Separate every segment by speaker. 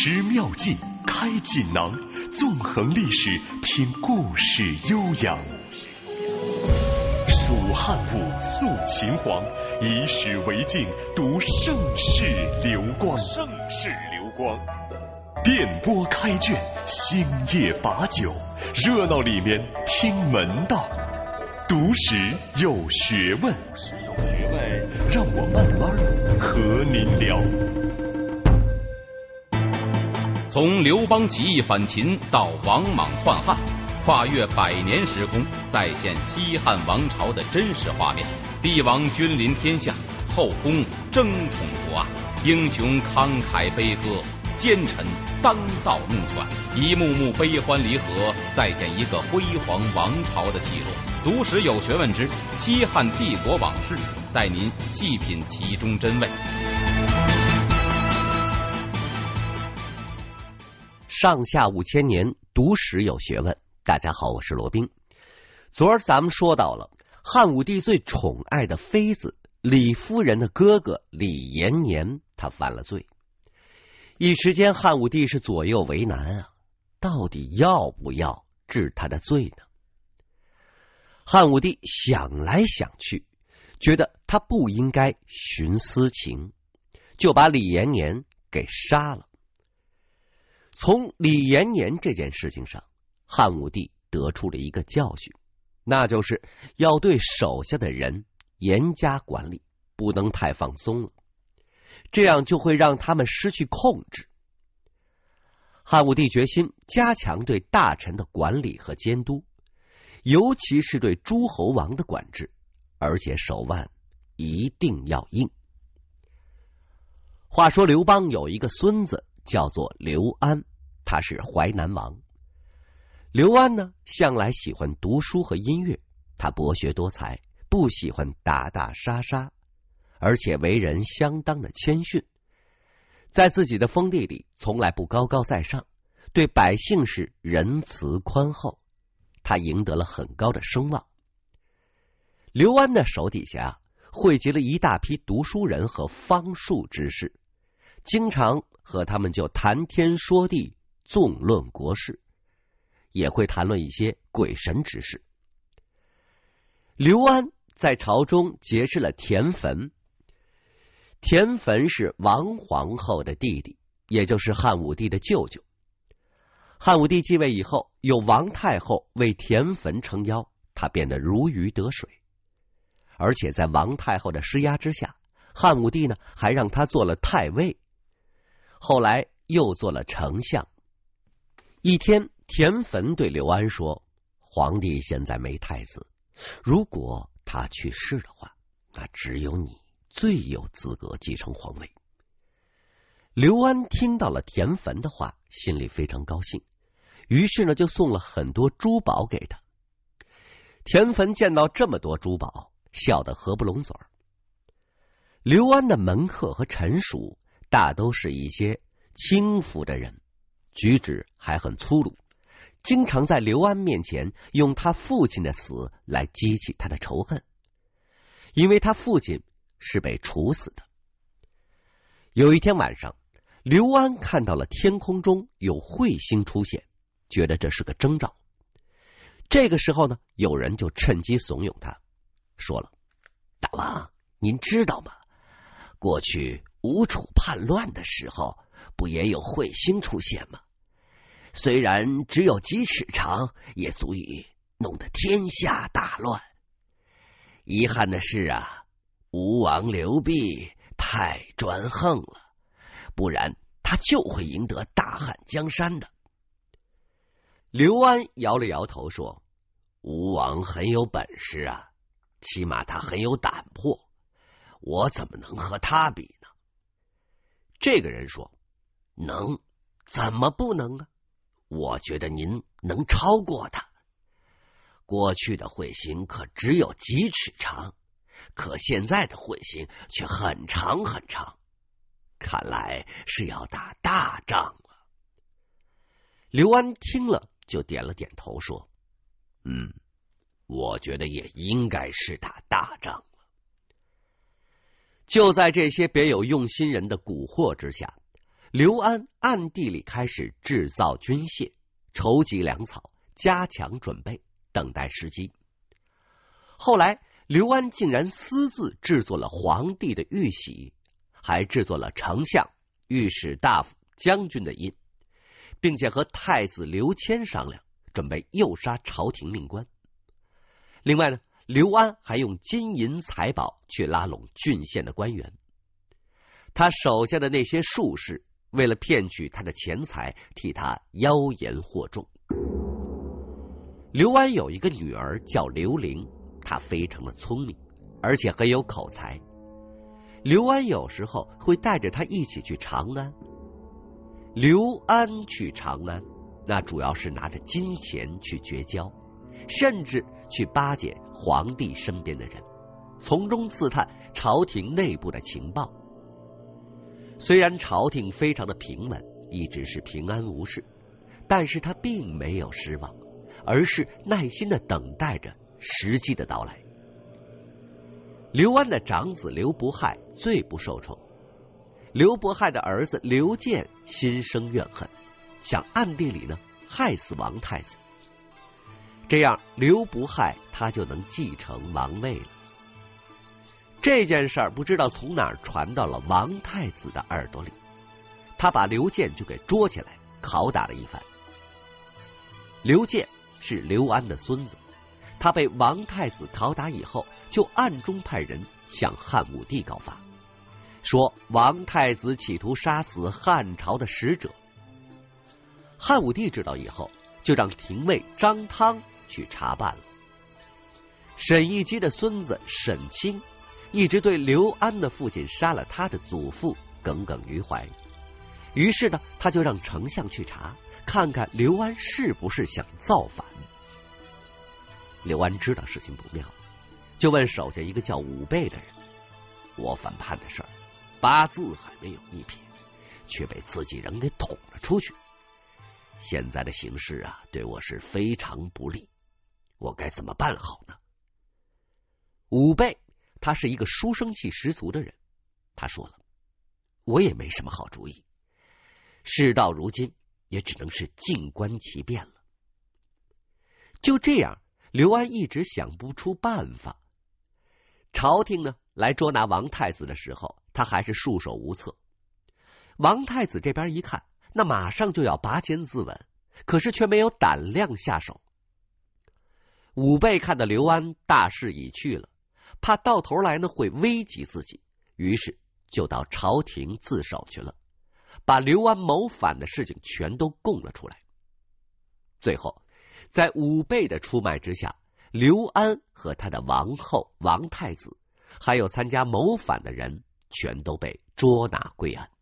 Speaker 1: 持妙计开锦囊，纵横历史听故事悠扬。蜀汉武肃秦皇，以史为镜读盛世流光。电波开卷，星夜把酒，热闹里面听门道。读史有学问，让我慢慢和您聊。
Speaker 2: 从刘邦起义反秦到王莽篡汉，跨越100年时空，再现西汉王朝的真实画面。帝王君临天下，后宫争宠夺爱，英雄慷慨悲歌，奸臣当道弄权，一幕幕悲欢离合，再现一个辉煌王朝的起落。读史有学问之西汉帝国往事，带您细品其中真味。
Speaker 3: 上下5000年，读史有学问。大家好，我是罗宾。昨儿咱们说到了汉武帝最宠爱的妃子李夫人的哥哥李延年，他犯了罪。一时间汉武帝是左右为难啊，到底要不要治他的罪呢？汉武帝想来想去，觉得他不应该徇私情，就把李延年给杀了。从李延年这件事情上，汉武帝得出了一个教训，那就是要对手下的人严加管理，不能太放松了，这样就会让他们失去控制。汉武帝决心加强对大臣的管理和监督，尤其是对诸侯王的管制，而且手腕一定要硬。话说刘邦有一个孙子叫做刘安，他是淮南王。刘安呢，向来喜欢读书和音乐，他博学多才，不喜欢打打杀杀，而且为人相当的谦逊，在自己的封地里从来不高高在上，对百姓是仁慈宽厚，他赢得了很高的声望。刘安的手底下汇集了一大批读书人和方术之士，经常和他们就谈天说地，纵论国事，也会谈论一些鬼神之事。刘安在朝中结识了田汾，田汾是王皇后的弟弟，也就是汉武帝的舅舅。汉武帝继位以后，有王太后为田汾撑腰，他变得如鱼得水。而且在王太后的施压之下，汉武帝呢还让他做了太尉，后来又做了丞相。一天，田汾对刘安说，皇帝现在没太子，如果他去世的话，那只有你最有资格继承皇位。刘安听到了田汾的话，心里非常高兴，于是呢就送了很多珠宝给他。田汾见到这么多珠宝，笑得合不拢嘴儿。刘安的门客和臣属大都是一些轻浮的人，举止还很粗鲁，经常在刘安面前用他父亲的死来激起他的仇恨，因为他父亲是被处死的。有一天晚上，刘安看到了天空中有彗星出现，觉得这是个征兆。这个时候呢，有人就趁机怂恿他，说了，大王，您知道吗？过去吴楚叛乱的时候，不也有彗星出现吗？虽然只有几尺长，也足以弄得天下大乱。遗憾的是啊，吴王刘濞太专横了，不然他就会赢得大汉江山的。刘安摇了摇头说，吴王很有本事啊，起码他很有胆魄，我怎么能和他比呢？这个人说，能，怎么不能啊？我觉得您能超过他。过去的彗星可只有几尺长，可现在的彗星却很长很长，看来是要打大仗了。刘安听了就点了点头说，我觉得也应该是打大仗了。就在这些别有用心人的蛊惑之下， 刘安暗地里开始制造军械，筹集粮草，加强准备，等待时机。后来刘安竟然私自制作了皇帝的玉玺，还制作了丞相、御史大夫、将军的印，并且和太子刘谦商量，准备诱杀朝廷命官。另外呢，刘安还用金银财宝去拉拢郡县的官员。他手下的那些术士为了骗取他的钱财，替他妖言惑众。刘安有一个女儿叫刘玲，她非常的聪明，而且很有口才。刘安有时候会带着她一起去长安。刘安去长安，那主要是拿着金钱去绝交，甚至去巴结皇帝身边的人，从中刺探朝廷内部的情报。虽然朝廷非常的平稳，一直是平安无事，但是他并没有失望，而是耐心的等待着时机的到来。刘安的长子刘不害最不受宠，刘不害的儿子刘建心生怨恨，想暗地里呢害死王太子，这样刘不害他就能继承王位了。这件事儿不知道从哪儿传到了王太子的耳朵里，他把刘建就给捉起来拷打了一番。刘建是刘安的孙子，他被王太子拷打以后，就暗中派人向汉武帝告发，说王太子企图杀死汉朝的使者。汉武帝知道以后，就让廷尉张汤去查办了。沈亦基的孙子沈清一直对刘安的父亲杀了他的祖父耿耿于怀，于是呢，他就让丞相去查，看看刘安是不是想造反。刘安知道事情不妙，就问手下一个叫武备的人：“我反叛的事儿，八字还没有一撇，却被自己人给捅了出去。现在的形势啊，对我是非常不利，我该怎么办好呢？”武备他是一个书生气十足的人，他说了：“我也没什么好主意，事到如今也只能是静观其变了。”就这样，刘安一直想不出办法。朝廷呢来捉拿王太子的时候，他还是束手无策。王太子这边一看，那马上就要拔剑自刎，可是却没有胆量下手。武备看到刘安大势已去了，怕到头来呢会危及自己，于是就到朝廷自首去了，把刘安谋反的事情全都供了出来。最后在武备的出卖之下，刘安和他的王后王太子还有参加谋反的人全都被捉拿归案。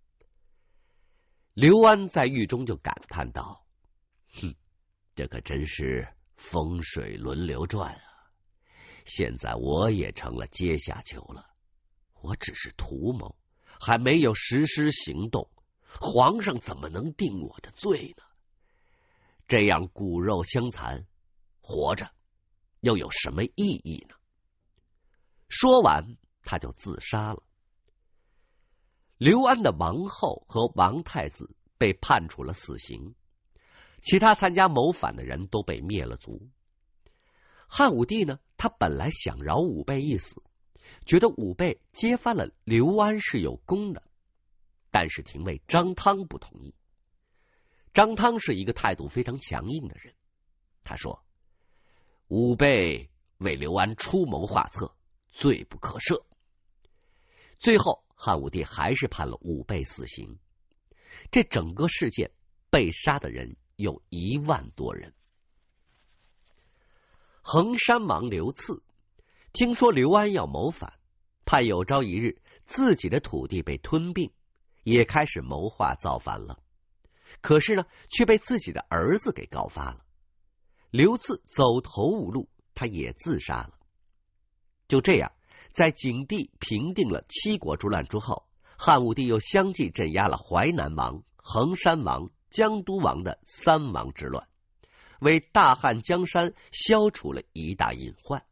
Speaker 3: 刘安在狱中就感叹道：“这可真是风水轮流转啊！现在我也成了阶下囚了，我只是图谋，还没有实施行动，皇上怎么能定我的罪呢？这样骨肉相残，活着又有什么意义呢？”说完，他就自杀了。刘安的王后和王太子被判处了死刑，其他参加谋反的人都被灭了族。汉武帝呢，他本来想饶武备一死，觉得武备揭发了刘安是有功的，但是廷尉张汤不同意。张汤是一个态度非常强硬的人，他说：“武备为刘安出谋划策，罪不可赦。”最后汉武帝还是判了武备死刑。这整个事件被杀的人有1万多人。衡山王刘赐听说刘安要谋反，怕有朝一日自己的土地被吞并，也开始谋划造反了。可是呢，却被自己的儿子给告发了。刘赐走投无路，他也自杀了。就这样，在景帝平定了七国之乱之后，汉武帝又相继镇压了淮南王、衡山王、江都王的3王之乱，为大汉江山消除了一大隐患。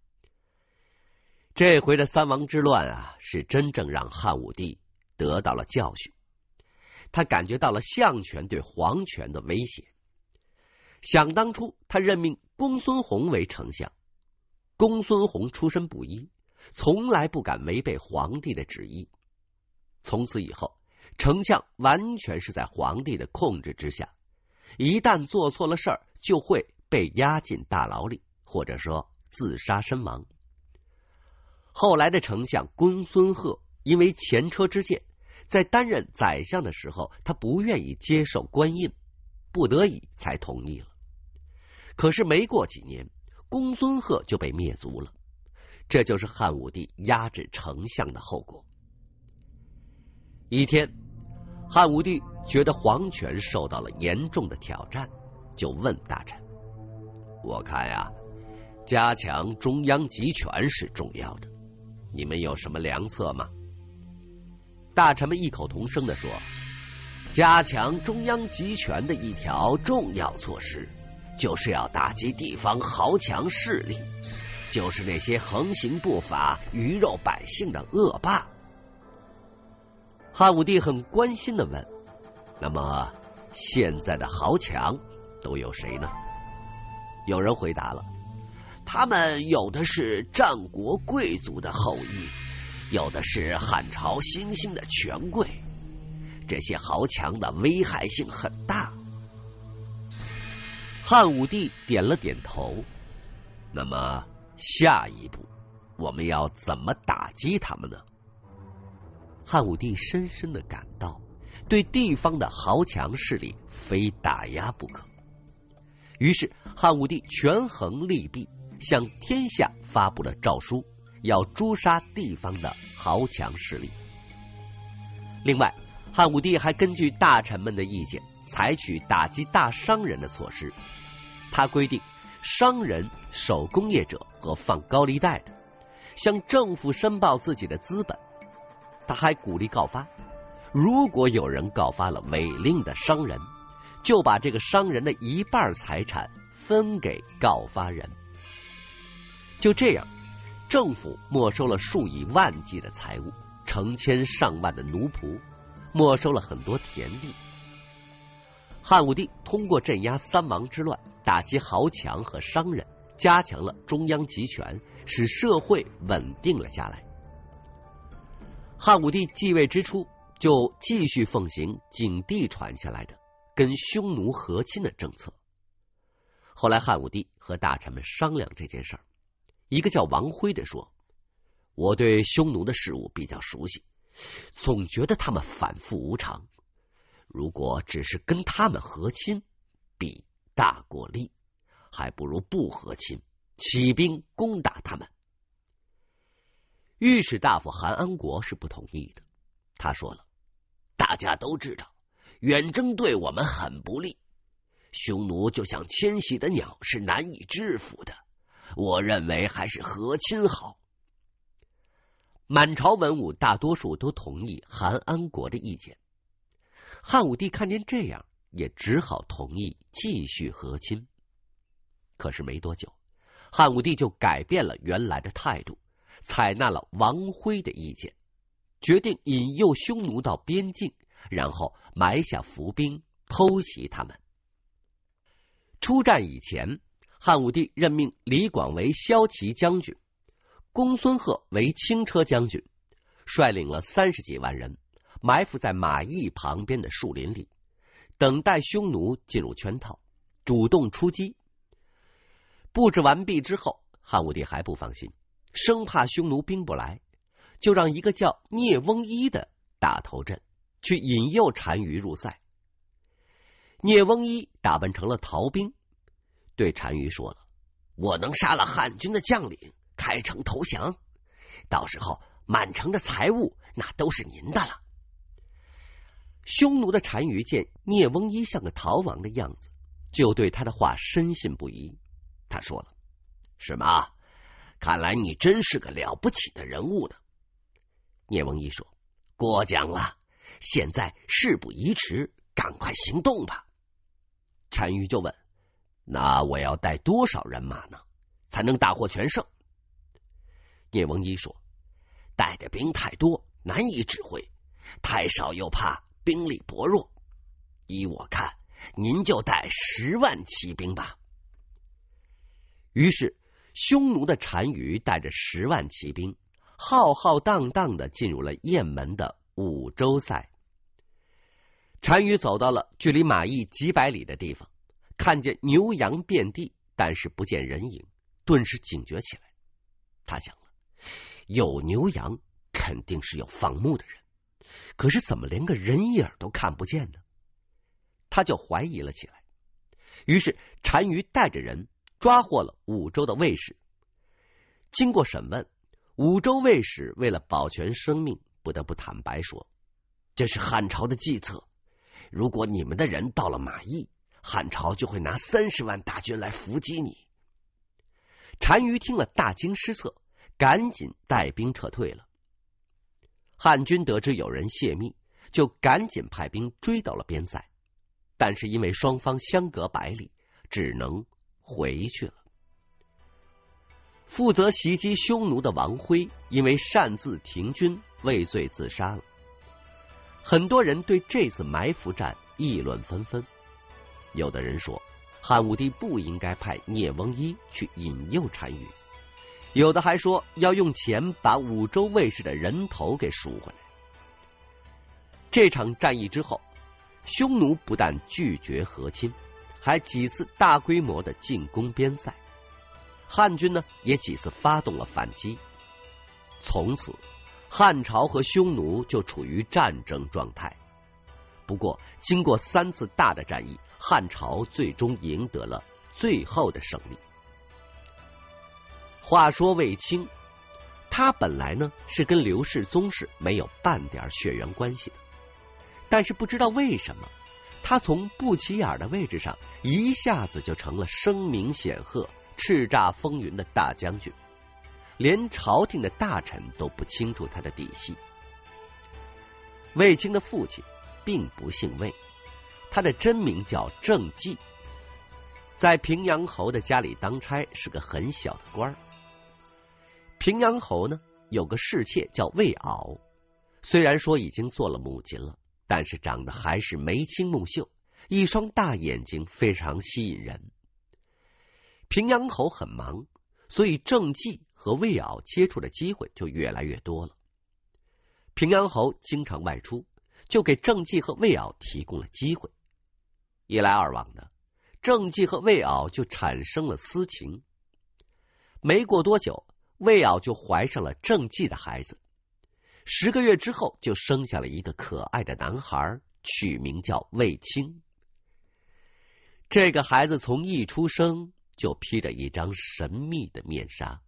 Speaker 3: 这回的3王之乱啊，是真正让汉武帝得到了教训。 他感觉到了相权对皇权的威胁。想当初，他任命公孙弘为丞相。公孙弘出身布衣，从来不敢违背皇帝的旨意。从此以后，丞相完全是在皇帝的控制之下，一旦做错了事儿，就会被押进大牢里，或者说自杀身亡。后来的丞相公孙贺因为前车之鉴，在担任宰相的时候，他不愿意接受官印，不得已才同意了。可是没过几年，公孙贺就被灭族了，这就是汉武帝压制丞相的后果。一天，汉武帝觉得皇权受到了严重的挑战，就问大臣：我看呀，加强中央集权是重要的，你们有什么良策吗？大臣们异口同声地说，加强中央集权的一条重要措施，就是要打击地方豪强势力，就是那些横行不法、鱼肉百姓的恶霸。汉武帝很关心地问：那么现在的豪强都有谁呢？有人回答了，他们有的是战国贵族的后裔，有的是汉朝新兴的权贵，这些豪强的危害性很大。汉武帝点了点头。那么下一步我们要怎么打击他们呢？汉武帝深深的感到，对地方的豪强势力非打压不可。于是汉武帝权衡利弊，向天下发布了诏书，要诛杀地方的豪强势力。另外，汉武帝还根据大臣们的意见，采取打击大商人的措施。他规定，商人、手工业者和放高利贷的，向政府申报自己的资本。他还鼓励告发，如果有人告发了违令的商人，就把这个商人的一半财产分给告发人。就这样，政府没收了数以万计的财物，成千上万的奴仆，没收了很多田地。汉武帝通过镇压三王之乱，打击豪强和商人，加强了中央集权，使社会稳定了下来。汉武帝继位之初，就继续奉行景帝传下来的跟匈奴和亲的政策。后来汉武帝和大臣们商量这件事儿，一个叫王辉的说：我对匈奴的事物比较熟悉，总觉得他们反复无常，如果只是跟他们和亲，比大过利，还不如不和亲，起兵攻打他们。御史大夫韩安国是不同意的，他说了：大家都知道，远征对我们很不利，匈奴就像迁徙的鸟，是难以制服的，我认为还是和亲好。满朝文武大多数都同意韩安国的意见。汉武帝看见这样，也只好同意继续和亲。可是没多久，汉武帝就改变了原来的态度，采纳了王辉的意见，决定引诱匈奴到边境，然后埋下伏兵，偷袭他们。出战以前，汉武帝任命李广为骁骑将军，公孙贺为轻车将军，率领了30几万人，埋伏在马邑旁边的树林里，等待匈奴进入圈套，主动出击。布置完毕之后，汉武帝还不放心，生怕匈奴兵不来，就让一个叫聂翁一的打头阵，去引诱单于入塞。聂翁一打扮成了逃兵，对单于说了：我能杀了汉军的将领，开城投降，到时候满城的财物那都是您的了。匈奴的单于见聂翁一像个逃亡的样子，就对他的话深信不疑。他说了：是吗？看来你真是个了不起的人物呢。聂翁一说：过奖了，现在事不宜迟，赶快行动吧。单于就问：那我要带多少人马呢，才能大获全胜？聂翁一说：带的兵太多，难以指挥，太少又怕兵力薄弱，依我看，您就带10万骑兵吧。于是匈奴的单于带着10万骑兵，浩浩荡荡的进入了雁门的五洲塞。单于走到了距离马邑几百里的地方，看见牛羊遍地，但是不见人影，顿时警觉起来。他想了，有牛羊肯定是有放牧的人，可是怎么连个人影都看不见呢？他就怀疑了起来。于是单于带着人抓获了五州的卫士。经过审问，五州卫士为了保全生命，不得不坦白说，这是汉朝的计策，如果你们的人到了马邑，汉朝就会拿30万大军来伏击你。单于听了大惊失色，赶紧带兵撤退了。汉军得知有人泄密，就赶紧派兵追到了边塞，但是因为双方相隔100里，只能回去了。负责袭击匈奴的王辉因为擅自停军，畏罪自杀了。很多人对这次埋伏战议论纷纷，有的人说汉武帝不应该派聂翁一去引诱单于，有的还说要用钱把五州卫士的人头给赎回来。这场战役之后，匈奴不但拒绝和亲，还几次大规模的进攻边塞。汉军呢也几次发动了反击。从此汉朝和匈奴就处于战争状态。不过经过3次大的战役，汉朝最终赢得了最后的胜利。话说卫青，他本来呢是跟刘氏宗室没有半点血缘关系的，但是不知道为什么，他从不起眼的位置上一下子就成了声名显赫、叱咤风云的大将军，连朝廷的大臣都不清楚他的底细。卫青的父亲并不姓卫，他的真名叫郑季，在平阳侯的家里当差，是个很小的官儿。平阳侯呢有个侍妾叫魏媪，虽然说已经做了母亲了，但是长得还是眉清目秀，一双大眼睛非常吸引人。平阳侯很忙，所以郑季和魏媪接触的机会就越来越多了。平阳侯经常外出，就给郑季和魏媪提供了机会。一来二往的，郑季和魏媪就产生了私情。没过多久，魏媪就怀上了郑季的孩子，10个月之后就生下了一个可爱的男孩，取名叫卫青。这个孩子从一出生就披着一张神秘的面纱。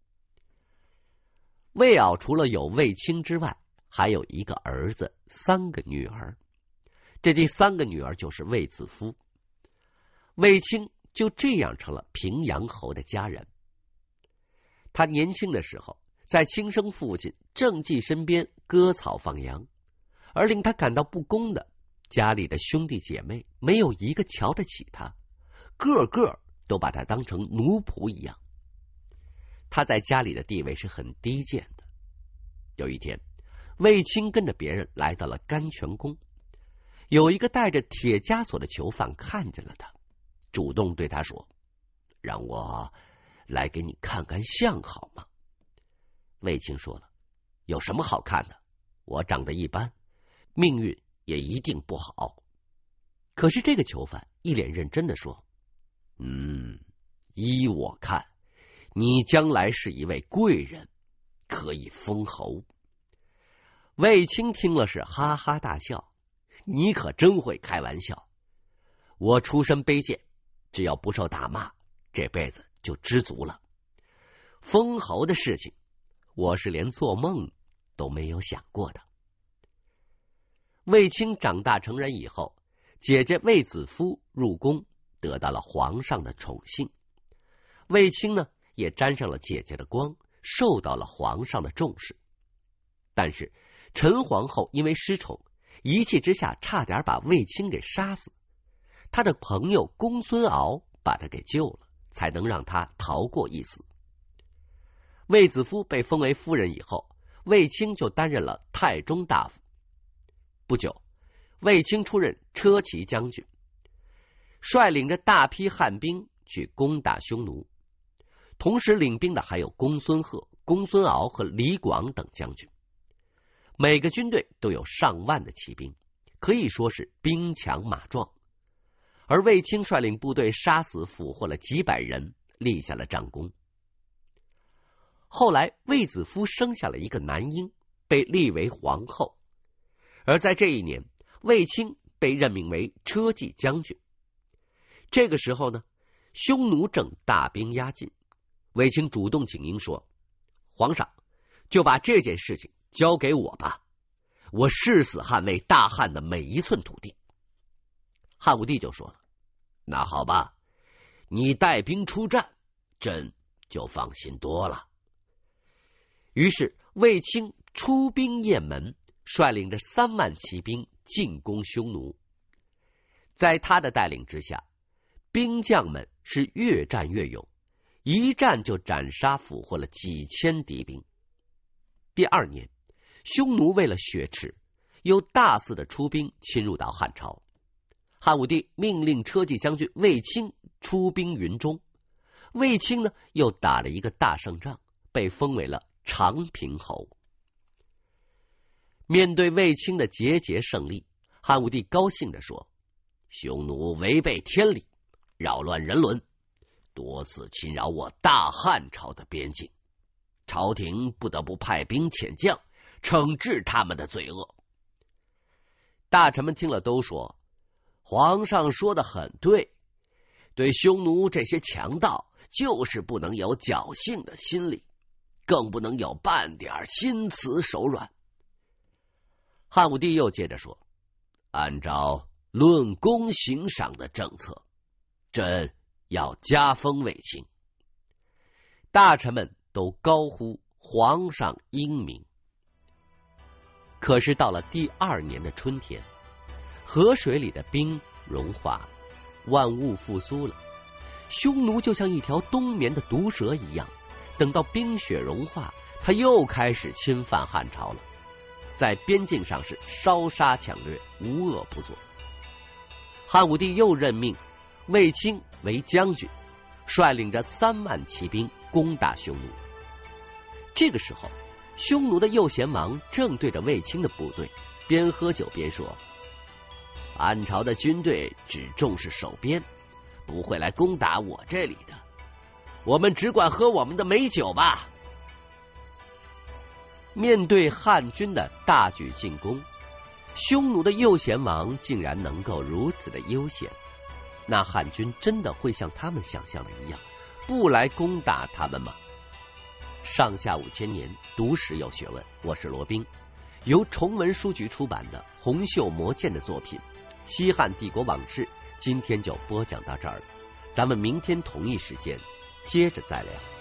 Speaker 3: 魏媪除了有卫青之外，还有一个儿子，3个女儿。这第3个女儿就是卫子夫。卫青就这样成了平阳侯的家人。他年轻的时候在亲生父亲郑季身边割草放羊，而令他感到不公的，家里的兄弟姐妹没有一个瞧得起他，个个都把他当成奴仆一样。他在家里的地位是很低贱的。有一天，卫青跟着别人来到了甘泉宫，有一个带着铁枷锁的囚犯看见了他，主动对他说：“让我来给你看看相好吗？”卫青说了：“有什么好看的？我长得一般，命运也一定不好。”可是这个囚犯一脸认真的说：“依我看，你将来是一位贵人，可以封侯。”卫青听了是哈哈大笑：“你可真会开玩笑！我出身卑贱，只要不受打骂，这辈子就知足了。封侯的事情，我是连做梦都没有想过的。”卫青长大成人以后，姐姐卫子夫入宫，得到了皇上的宠幸。卫青呢，也沾上了姐姐的光，受到了皇上的重视。但是陈皇后因为失宠，一气之下差点把卫青给杀死。他的朋友公孙敖把他给救了，才能让他逃过一死。卫子夫被封为夫人以后，卫青就担任了太中大夫。不久， 卫青出任车骑将军，率领着大批汉兵去攻打匈奴，同时领兵的还有公孙贺、公孙敖和李广等将军。每个军队都有上万的骑兵，可以说是兵强马壮。而卫青率领部队杀死俘获了几百人，立下了战功。后来卫子夫生下了一个男婴，被立为皇后。而在这一年，卫青被任命为车骑将军。这个时候呢，匈奴正大兵压境，卫青主动请缨说：皇上，就把这件事情交给我吧，我誓死捍卫大汉的每一寸土地。汉武帝就说了：那好吧，你带兵出战，朕就放心多了。于是卫青出兵雁门，率领着3万骑兵进攻匈奴。在他的带领之下，兵将们是越战越勇，一战就斩杀俘获了几千敌兵。第2年，匈奴为了雪耻，又大肆的出兵侵入到汉朝。汉武帝命令车骑将军卫青出兵云中，卫青呢又打了一个大胜仗，被封为了长平侯。面对卫青的节节胜利，汉武帝高兴地说：匈奴违背天理，扰乱人伦，多次侵扰我大汉朝的边境，朝廷不得不派兵遣将惩治他们的罪恶。大臣们听了都说：皇上说的很对，对匈奴这些强盗就是不能有侥幸的心理，更不能有半点心慈手软。汉武帝又接着说：按照论功行赏的政策，朕要加封卫青。大臣们都高呼皇上英明。可是到了第2年的春天，河水里的冰融化了，万物复苏了。匈奴就像一条冬眠的毒蛇一样，等到冰雪融化，他又开始侵犯汉朝了，在边境上是烧杀抢掠，无恶不作。汉武帝又任命卫青为将军，率领着3万骑兵攻打匈奴。这个时候，匈奴的右贤王正对着卫青的部队边喝酒边说：汉朝的军队只重视守边，不会来攻打我这里的，我们只管喝我们的美酒吧。面对汉军的大举进攻，匈奴的右贤王竟然能够如此的悠闲，那汉军真的会像他们想象的一样，不来攻打他们吗？上下5000年，读史有学问，我是罗宾。由崇文书局出版的《洪秀魔剑》的作品《西汉帝国往事》，今天就播讲到这儿了，咱们明天同一时间接着再聊。